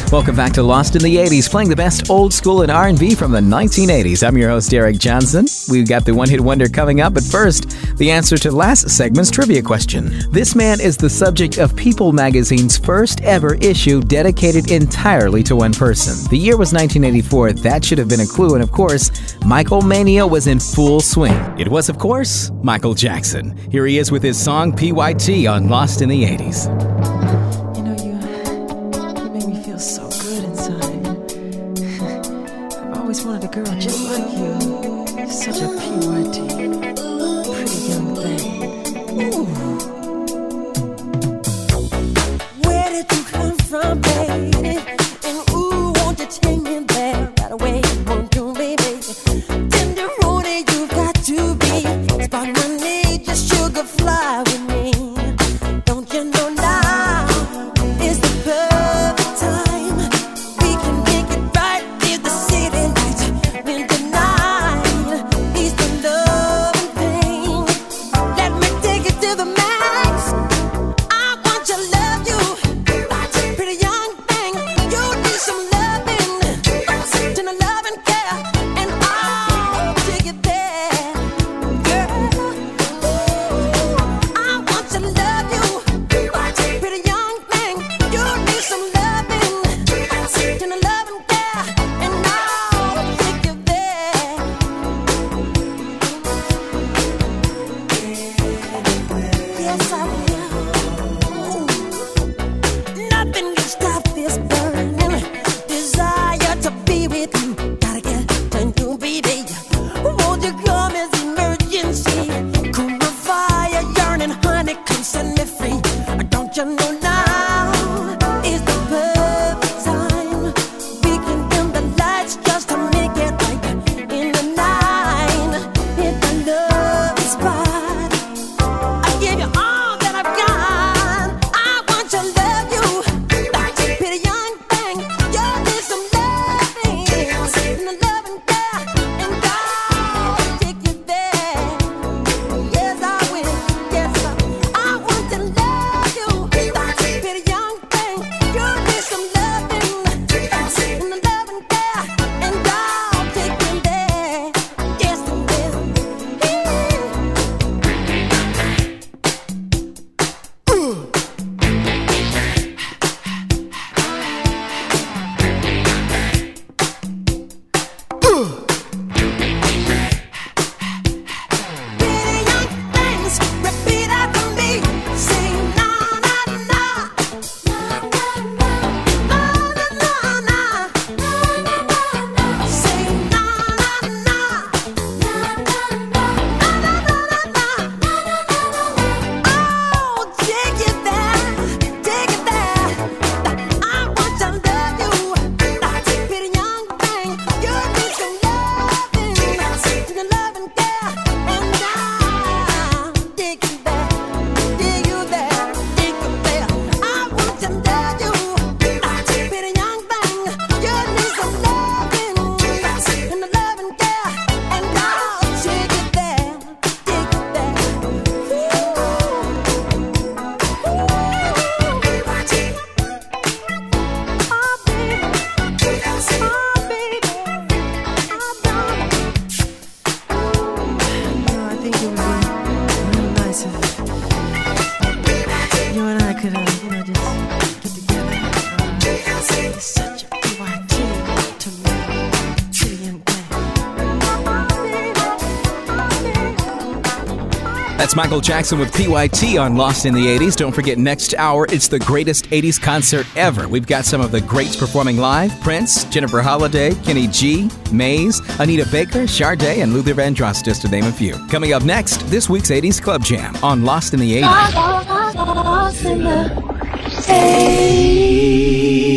Welcome back to Lost in the 80s, playing the best old school and R&B from the 1980s. I'm your host, Derek Johnson. We've got the one-hit wonder coming up, but first, the answer to last segment's trivia question. This man is the subject of People magazine's first ever issue dedicated entirely to one person. The year was 1984. That should have been a clue, and of course, Michael Mania was in full swing. It was, of course, Michael Jackson. Here he is with his song PYT on Lost in the 80s. So good inside. I've always wanted a girl just like you. Such a PYT, pretty young thing. Ooh. Where did you come from, baby? And ooh, won't you take me there right away? Won't you, baby? Tenderoni, you got to be. Spark my need, just sugar fly with me. Don't you know now is the perfect time? That's Michael Jackson with PYT on Lost in the 80s. Don't forget, next hour, it's the greatest 80s concert ever. We've got some of the greats performing live. Prince, Jennifer Holliday, Kenny G, Maze, Anita Baker, Sade, and Luther Vandross, just to name a few. Coming up next, this week's 80s Club Jam on Lost in the 80s. Lost in the 80s.